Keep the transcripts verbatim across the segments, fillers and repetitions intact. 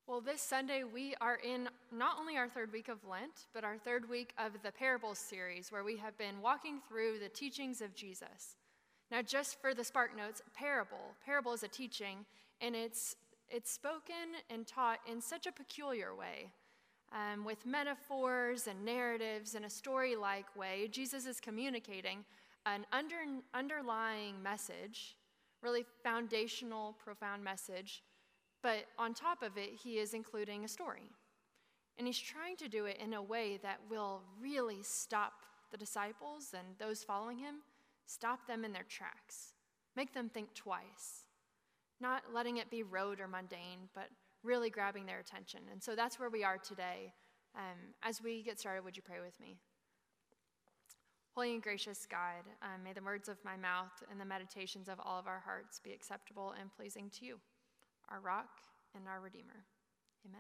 Well, this Sunday, we are in not only our third week of Lent, but our third week of the Parables series, where we have been walking through the teachings of Jesus. Now, just for the Spark Notes, parable. Parable is a teaching, and it's it's spoken and taught in such a peculiar way, um, with metaphors and narratives in a story-like way. Jesus is communicating an under, underlying message, really foundational, profound message. But on top of it, he is including a story. And he's trying to do it in a way that will really stop the disciples and those following him, stop them in their tracks, make them think twice, not letting it be rote or mundane, but really grabbing their attention. And so that's where we are today. Um, as we get started, would you pray with me? Holy and gracious God, um, may the words of my mouth and the meditations of all of our hearts be acceptable and pleasing to you, our rock and our redeemer. Amen.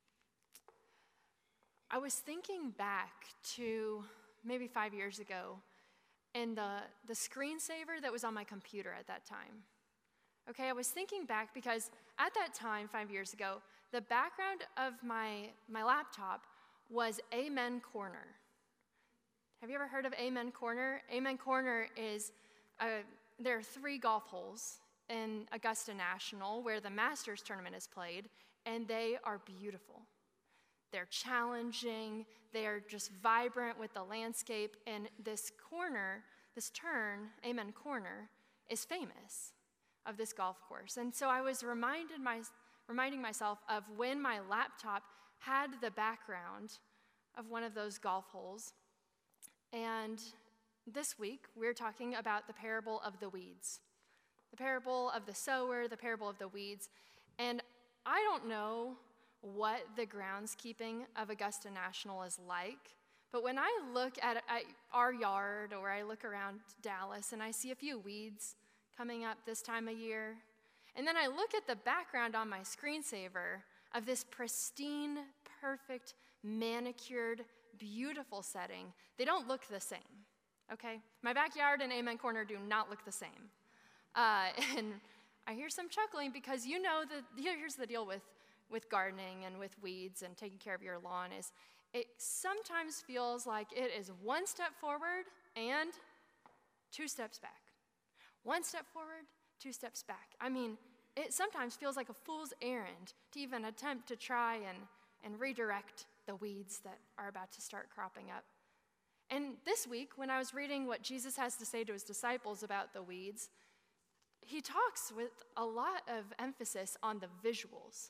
I was thinking back to maybe five years ago and the, the screensaver that was on my computer at that time. Okay, I was thinking back because at that time, five years ago, the background of my, my laptop was Amen Corner. Have you ever heard of Amen Corner? Amen Corner is, a, there are three golf holes in Augusta National, where the Masters tournament is played, and they are beautiful. They're challenging, they're just vibrant with the landscape, and this corner, this turn, Amen Corner, is famous of this golf course. And so I was reminded my, reminding myself of when my laptop had the background of one of those golf holes. And this week, we're talking about the parable of the weeds. The parable of the sower, the parable of the weeds. And I don't know what the groundskeeping of Augusta National is like, but when I look at, at our yard or I look around Dallas and I see a few weeds coming up this time of year, and then I look at the background on my screensaver of this pristine, perfect, manicured, beautiful setting, they don't look the same, okay? My backyard and Amen Corner do not look the same. Uh, and I hear some chuckling because you know that here's the deal with, with gardening and with weeds and taking care of your lawn is it sometimes feels like it is one step forward and two steps back. One step forward, two steps back. I mean, it sometimes feels like a fool's errand to even attempt to try and, and redirect the weeds that are about to start cropping up. And this week, when I was reading what Jesus has to say to his disciples about the weeds, he talks with a lot of emphasis on the visuals,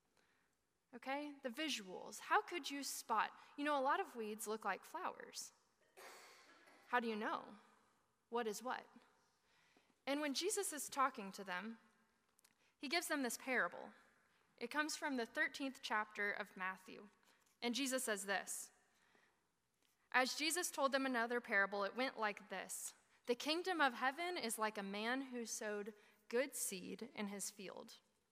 okay? The visuals. How could you spot? You know, a lot of weeds look like flowers. How do you know what is what? And when Jesus is talking to them, he gives them this parable. It comes from the thirteenth chapter of Matthew. And Jesus says this. As Jesus told them another parable, it went like this. The kingdom of heaven is like a man who sowed good seed in his field.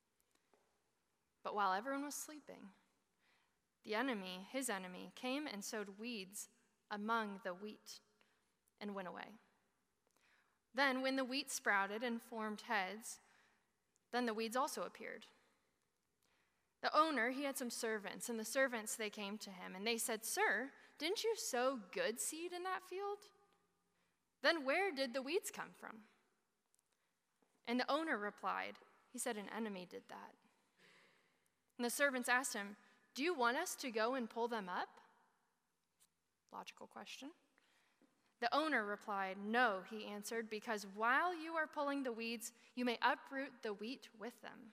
But while everyone was sleeping, the enemy, his enemy, came and sowed weeds among the wheat and went away. Then when the wheat sprouted and formed heads, then the weeds also appeared. The owner, he had some servants, and the servants, they came to him, and they said, Sir, didn't you sow good seed in that field? Then where did the weeds come from? And the owner replied, he said, an enemy did that. And the servants asked him, do you want us to go and pull them up? Logical question. The owner replied, no, he answered, because while you are pulling the weeds, you may uproot the wheat with them.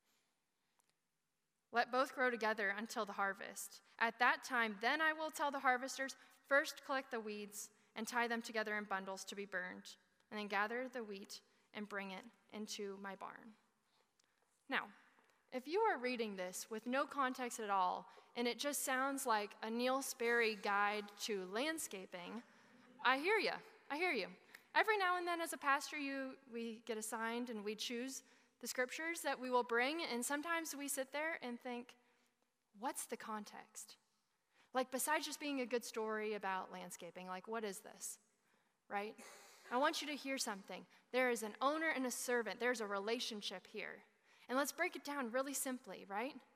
Let both grow together until the harvest. At that time, then I will tell the harvesters, first collect the weeds and tie them together in bundles to be burned, and then gather the wheat and bring it into my barn. Now, if you are reading this with no context at all, and it just sounds like a Neil Sperry guide to landscaping, I hear you. I hear you. Every now and then as a pastor, you we get assigned and we choose the scriptures that we will bring, and sometimes we sit there and think, what's the context? Like, besides just being a good story about landscaping, like, what is this, right? I want you to hear something. There is an owner and a servant. There's a relationship here. And let's break it down really simply, right?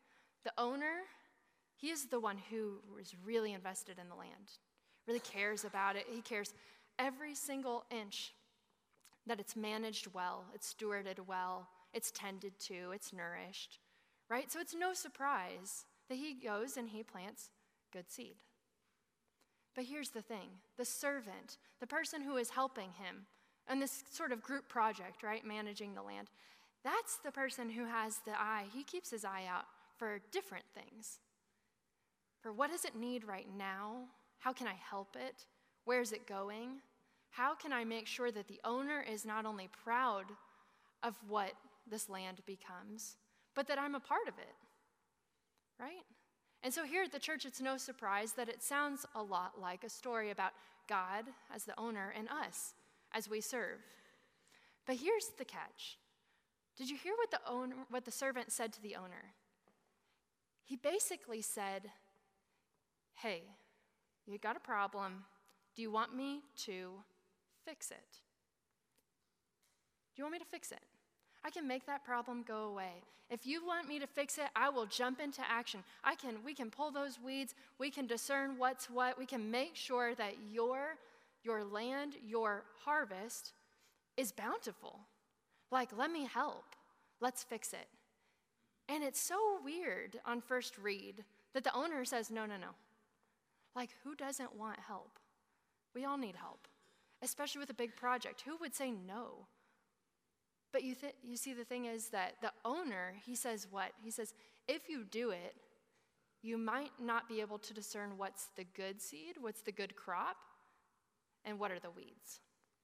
The owner, he is the one who is really invested in the land, really cares about it. He cares every single inch that it's managed well, it's stewarded well, it's tended to, it's nourished, right? So it's no surprise that he goes and he plants good seed. But here's the thing, the servant, the person who is helping him in this sort of group project, right, managing the land, that's the person who has the eye. He keeps his eye out for different things. For what does it need right now? How can I help it? Where's it going? How can I make sure that the owner is not only proud of what this land becomes, but that I'm a part of it, right? And so here at the church, it's no surprise that it sounds a lot like a story about God as the owner and us as we serve. But here's the catch. Did you hear what the owner, what the servant said to the owner? He basically said, hey, you got a problem. Do you want me to fix it? Do you want me to fix it? I can make that problem go away. If you want me to fix it, I will jump into action. I can, we can pull those weeds. We can discern what's what. We can make sure that your, your land, your harvest is bountiful. Like, let me help. Let's fix it. And it's so weird on first read that the owner says, no, no, no. Like, who doesn't want help? We all need help, especially with a big project. Who would say no? But you, th- you see, the thing is that the owner, he says what? He says, if you do it, you might not be able to discern what's the good seed, what's the good crop, and what are the weeds.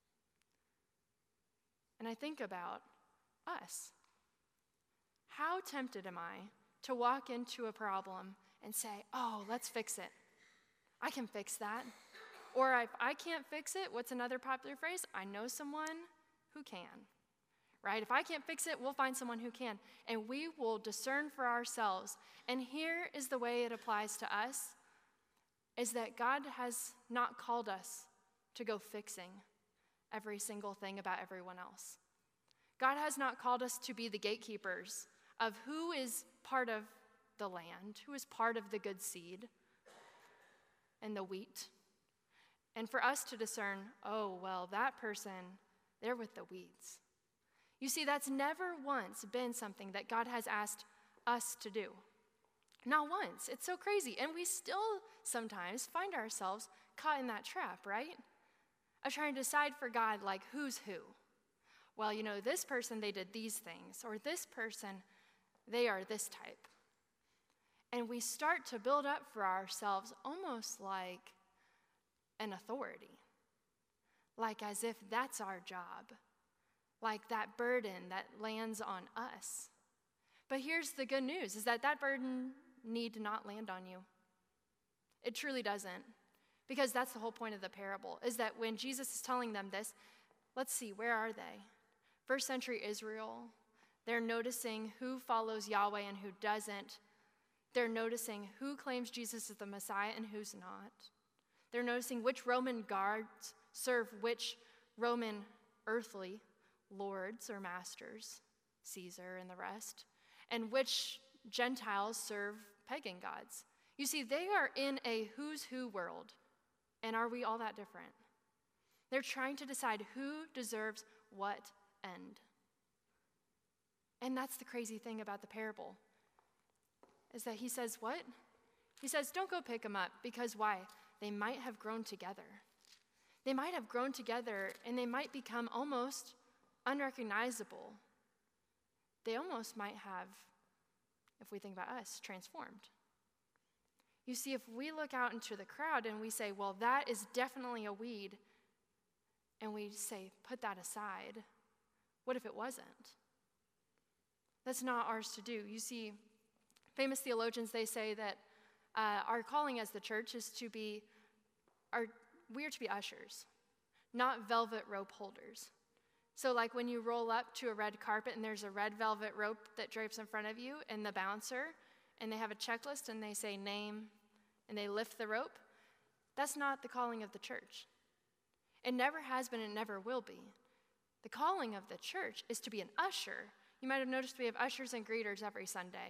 And I think about us. How tempted am I to walk into a problem and say, oh, let's fix it. I can fix that. Or if I can't fix it, what's another popular phrase? I know someone who can, right? If I can't fix it, we'll find someone who can. And we will discern for ourselves. And here is the way it applies to us, is that God has not called us to go fixing every single thing about everyone else. God has not called us to be the gatekeepers of who is part of the land, who is part of the good seed and the wheat. And for us to discern, oh, well, that person, they're with the weeds. You see, that's never once been something that God has asked us to do. Not once. It's so crazy. And we still sometimes find ourselves caught in that trap, right? Of trying to decide for God, like, who's who. Well, you know, this person, they did these things. Or this person, they are this type. And we start to build up for ourselves almost like an authority. Like as if that's our job. Like that burden that lands on us. But here's the good news, is that that burden need not land on you. It truly doesn't. Because that's the whole point of the parable, is that when Jesus is telling them this, let's see, where are they? First century Israel, they're noticing who follows Yahweh and who doesn't. They're noticing who claims Jesus is the Messiah and who's not. They're noticing which Roman guards serve which Roman earthly lords or masters, Caesar and the rest, and which Gentiles serve pagan gods. You see, they are in a who's who world. And are we all that different? They're trying to decide who deserves what end. And that's the crazy thing about the parable, is that he says what? He says, don't go pick them up, because why? They might have grown together. They might have grown together, and they might become almost unrecognizable. They almost might have, if we think about us, transformed. You see, if we look out into the crowd and we say, well, that is definitely a weed, and we say, put that aside, what if it wasn't? That's not ours to do. You see, famous theologians, they say that uh, our calling as the church is to be, our, we are to be ushers, not velvet rope holders. So like when you roll up to a red carpet and there's a red velvet rope that drapes in front of you and the bouncer, and they have a checklist and they say name, and they lift the rope, that's not the calling of the church. It never has been and never will be. The calling of the church is to be an usher. You might have noticed we have ushers and greeters every Sunday.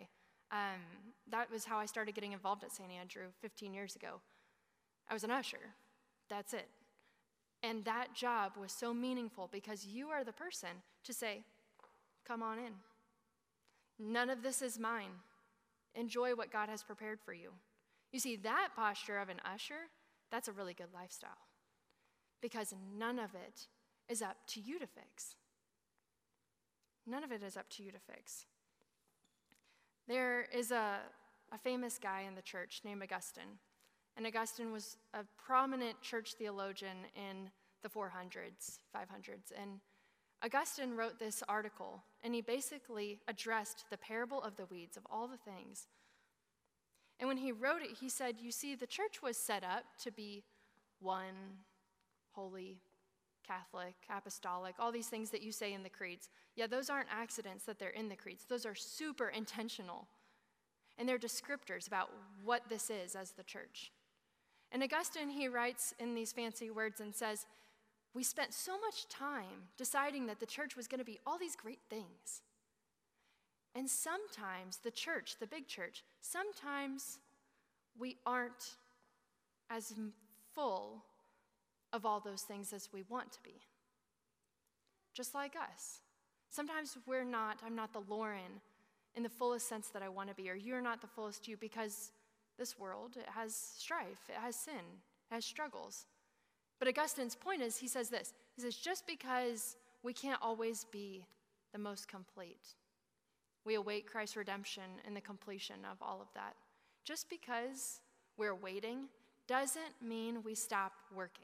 Um, that was how I started getting involved at Saint Andrew fifteen years ago. I was an usher. That's it. And that job was so meaningful because you are the person to say, come on in. None of this is mine. Enjoy what God has prepared for you. You see, that posture of an usher, that's a really good lifestyle because none of it is up to you to fix. None of it is up to you to fix. There is a, a famous guy in the church named Augustine. And Augustine was a prominent church theologian in the four hundreds, five hundreds. And Augustine wrote this article, and he basically addressed the parable of the weeds, of all the things. And when he wrote it, he said, you see, the church was set up to be one, holy, Catholic, apostolic, all these things that you say in the creeds. Yeah, those aren't accidents that they're in the creeds. Those are super intentional. And they're descriptors about what this is as the church. And Augustine, he writes in these fancy words and says, we spent so much time deciding that the church was going to be all these great things. And sometimes the church, the big church, sometimes we aren't as full of all those things as we want to be. Just like us. Sometimes we're not, I'm not the Lauren in the fullest sense that I want to be, or you're not the fullest you, because this world, it has strife, it has sin, it has struggles. But Augustine's point is, he says this, he says, just because we can't always be the most complete, we await Christ's redemption and the completion of all of that. Just because we're waiting doesn't mean we stop working.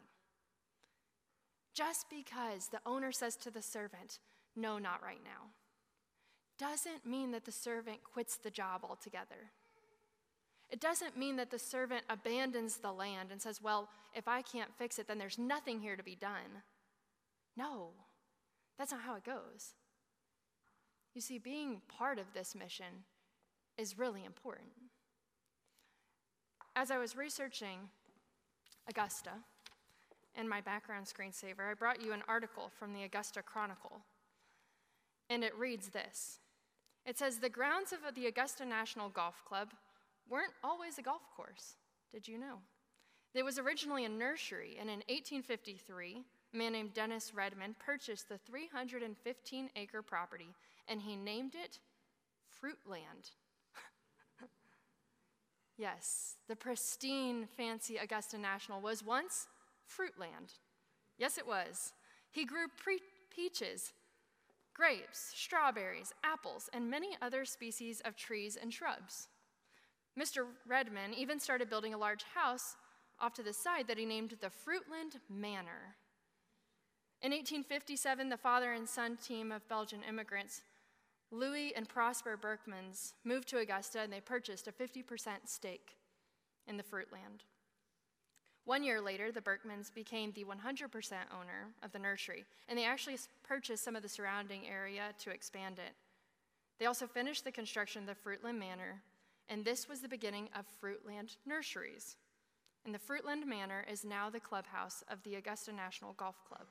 Just because the owner says to the servant, no, not right now, doesn't mean that the servant quits the job altogether. It doesn't mean that the servant abandons the land and says, well, if I can't fix it, then there's nothing here to be done. No, that's not how it goes. You see, being part of this mission is really important. As I was researching Augusta and my background screensaver, I brought you an article from the Augusta Chronicle, and it reads this. It says, the grounds of the Augusta National Golf Club weren't always a golf course. Did you know? It was originally a nursery, and in eighteen fifty-three, a man named Dennis Redmond purchased the three hundred fifteen acre property, and he named it Fruitland. Yes, the pristine, fancy Augusta National was once Fruitland. Yes, it was. He grew pre- peaches, grapes, strawberries, apples, and many other species of trees and shrubs. Mister Redmond even started building a large house off to the side that he named the Fruitland Manor. In eighteen fifty-seven, the father and son team of Belgian immigrants, Louis and Prosper Berkmans, moved to Augusta, and they purchased a fifty percent stake in the Fruitland. One year later, the Berkmans became the one hundred percent owner of the nursery, and they actually purchased some of the surrounding area to expand it. They also finished the construction of the Fruitland Manor, and this was the beginning of Fruitland Nurseries. And the Fruitland Manor is now the clubhouse of the Augusta National Golf Club.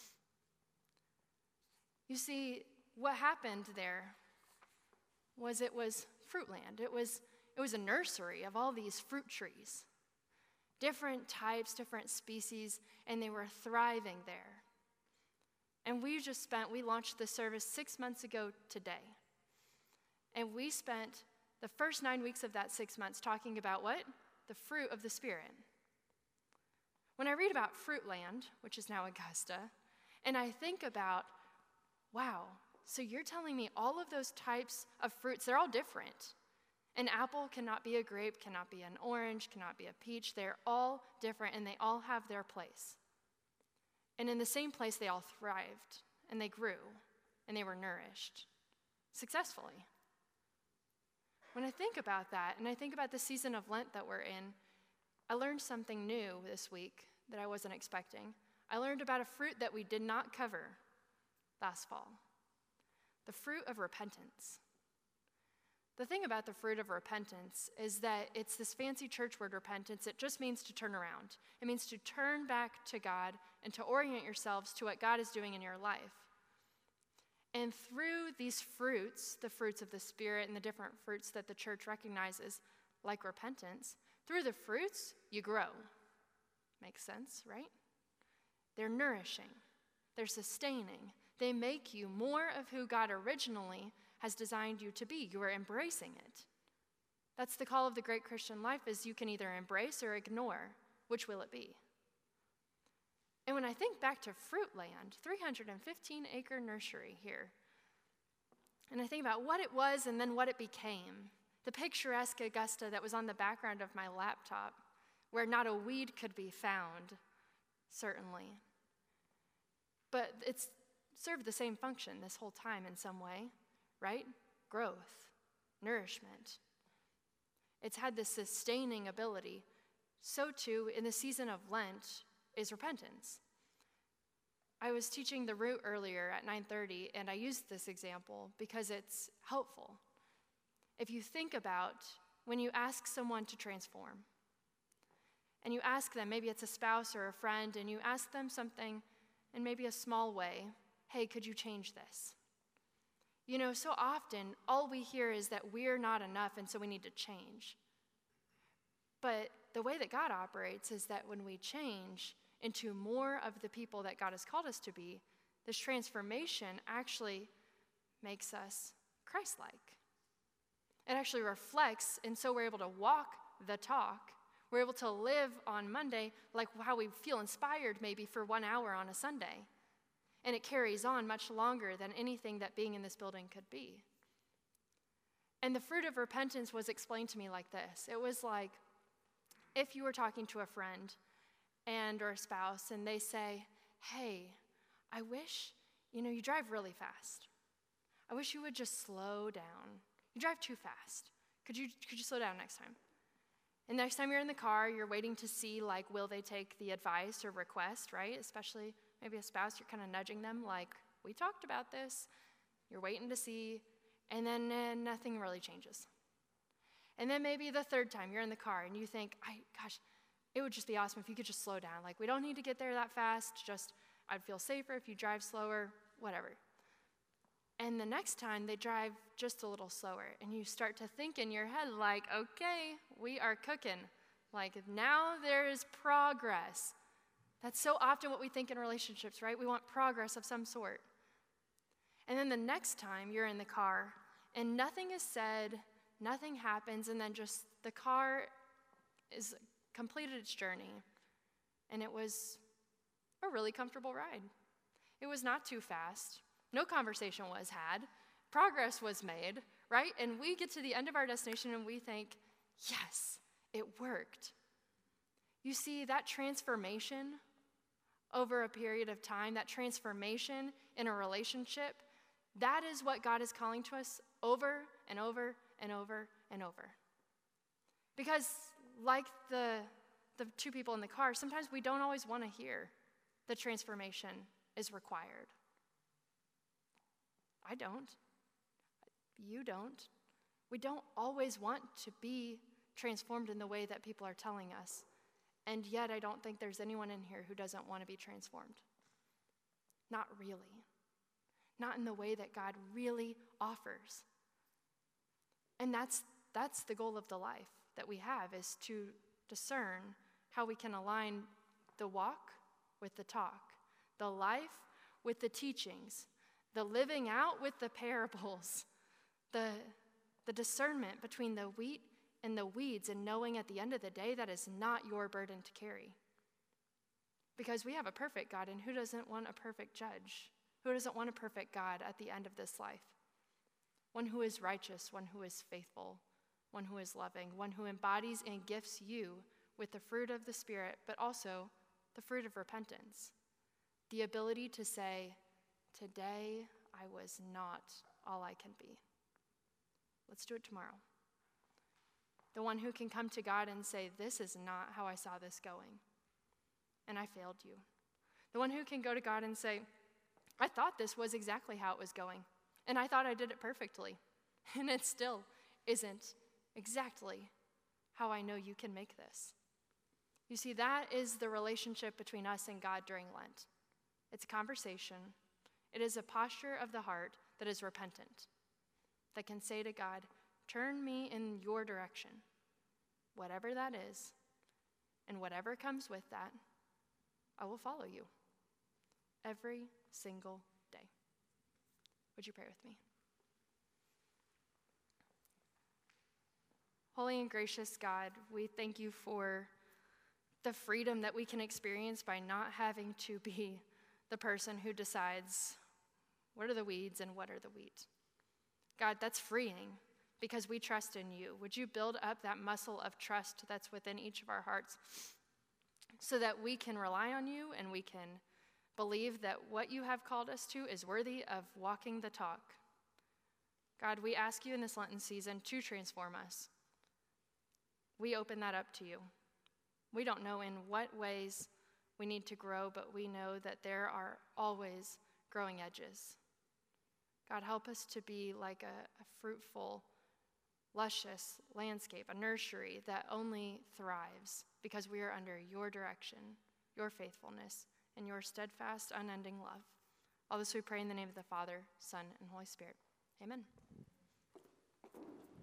You see, what happened there was it was Fruitland. It was, it was a nursery of all these fruit trees. Different types, different species, and they were thriving there. And we just spent, we launched the service six months ago today. And we spent the first nine weeks of that six months talking about what? The fruit of the Spirit. When I read about Fruitland, which is now Augusta, and I think about, wow, so you're telling me all of those types of fruits, they're all different. An apple cannot be a grape, cannot be an orange, cannot be a peach. They're all different, and they all have their place. And in the same place, they all thrived, and they grew, and they were nourished successfully. When I think about that, and I think about the season of Lent that we're in, I learned something new this week that I wasn't expecting. I learned about a fruit that we did not cover last fall, the fruit of repentance. The thing about the fruit of repentance is that it's this fancy church word, repentance. It just means to turn around. It means to turn back to God and to orient yourselves to what God is doing in your life. And through these fruits, the fruits of the Spirit and the different fruits that the church recognizes, like repentance, through the fruits, you grow. Makes sense, right? They're nourishing. They're sustaining. They make you more of who God originally has designed you to be. You are embracing it. That's the call of the great Christian life, is you can either embrace or ignore. Which will it be? And when I think back to Fruitland, three hundred fifteen acre nursery here, and I think about what it was and then what it became, the picturesque Augusta that was on the background of my laptop, where not a weed could be found, certainly. But it's served the same function this whole time in some way, right? Growth, nourishment. It's had this sustaining ability. So too, in the season of Lent, is repentance. I was teaching the root earlier at nine thirty, and I used this example because it's helpful. If you think about when you ask someone to transform, and you ask them, maybe it's a spouse or a friend, and you ask them something in maybe a small way, hey, could you change this? You know, so often, all we hear is that we're not enough, and so we need to change. But the way that God operates is that when we change into more of the people that God has called us to be, this transformation actually makes us Christ-like. It actually reflects, and so we're able to walk the talk. We're able to live on Monday like how we feel inspired maybe for one hour on a Sunday. And it carries on much longer than anything that being in this building could be. And the fruit of repentance was explained to me like this. It was like if you were talking to a friend and or a spouse and they say, hey, I wish, you know, you drive really fast. I wish you would just slow down. You drive too fast. Could you, could you slow down next time? And next time you're in the car, you're waiting to see, like, will they take the advice or request, right? Especially maybe a spouse, you're kind of nudging them, like, we talked about this. You're waiting to see, and then uh, nothing really changes. And then maybe the third time you're in the car and you think, I, gosh, it would just be awesome if you could just slow down. Like, we don't need to get there that fast. Just, I'd feel safer if you drive slower, whatever. And the next time they drive just a little slower, and you start to think in your head, like, okay, we are cooking. Like, now there is progress. That's so often what we think in relationships, right? We want progress of some sort. And then the next time you're in the car, and nothing is said, nothing happens, and then just the car is completed its journey. And it was a really comfortable ride. It was not too fast. No conversation was had. Progress was made, right? And we get to the end of our destination and we think, yes, it worked. You see, that transformation over a period of time, that transformation in a relationship, that is what God is calling to us over and over and over and over. Because like the, the two people in the car, sometimes we don't always want to hear the transformation is required. I don't. You don't. We don't always want to be transformed in the way that people are telling us. And yet I don't think there's anyone in here who doesn't want to be transformed. Not really. Not in the way that God really offers. And that's that's the goal of the life that we have, is to discern how we can align the walk with the talk, the life with the teachings, the living out with the parables, the, the discernment between the wheat and the weeds, and knowing at the end of the day that is not your burden to carry. Because we have a perfect God, and who doesn't want a perfect judge? Who doesn't want a perfect God at the end of this life? One who is righteous, one who is faithful, one who is loving, one who embodies and gifts you with the fruit of the Spirit, but also the fruit of repentance. The ability to say, today I was not all I can be. Let's do it tomorrow. The one who can come to God and say, this is not how I saw this going, and I failed you. The one who can go to God and say, I thought this was exactly how it was going, and I thought I did it perfectly, and it still isn't exactly how I know you can make this. You see, that is the relationship between us and God during Lent. It's a conversation. It is a posture of the heart that is repentant, that can say to God, turn me in your direction, whatever that is, and whatever comes with that, I will follow you every single day. Would you pray with me? Holy and gracious God, we thank you for the freedom that we can experience by not having to be the person who decides what are the weeds and what are the wheat. God, that's freeing because we trust in you. Would you build up that muscle of trust that's within each of our hearts so that we can rely on you and we can believe that what you have called us to is worthy of walking the talk. God, we ask you in this Lenten season to transform us. We open that up to you. We don't know in what ways we need to grow, but we know that there are always growing edges. God, help us to be like a, a fruitful, luscious landscape, a nursery that only thrives because we are under your direction, your faithfulness, and your steadfast, unending love. All this we pray in the name of the Father, Son, and Holy Spirit. Amen.